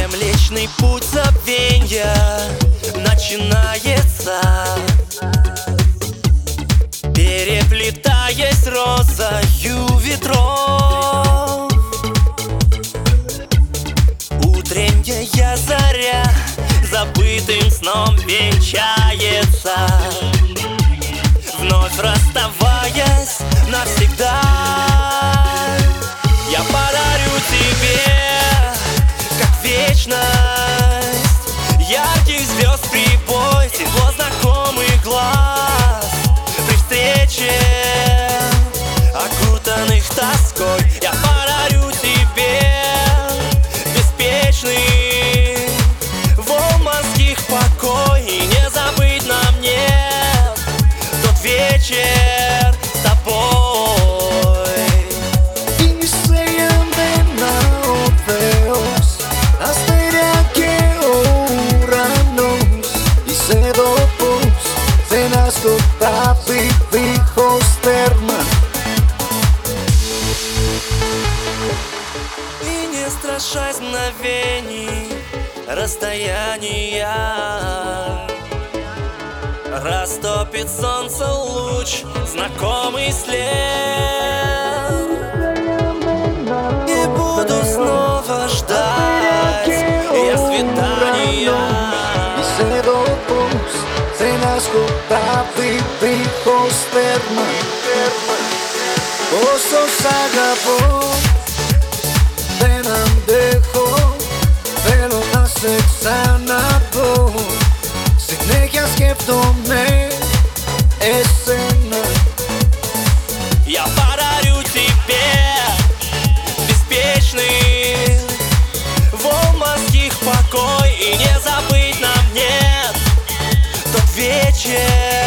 Млечный путь забвенья начинается, переплетаясь розою ветров. Утренняя заря забытым сном венчается, вновь расставаясь навсегда. Я подарю тебе, как вечность, ярких звезд прибой, тепло знакомых глаз. При встрече, окутанных тоской, я подарю тебе беспечный волн морских покой. И не забыть нам нет тот вечер с тобой. И не страшась мгновений расстояния, растопит солнце луч, знакомый след. Не буду снова ждать я свидания. Se nascosta vivo sperma, posso sagabo, benam deho, velo na sexanabo. Συνέχεια σκέφτομαι εσένα. Я подарю тебе беспечный волн морских покой. И не забыть нам нет тот вечер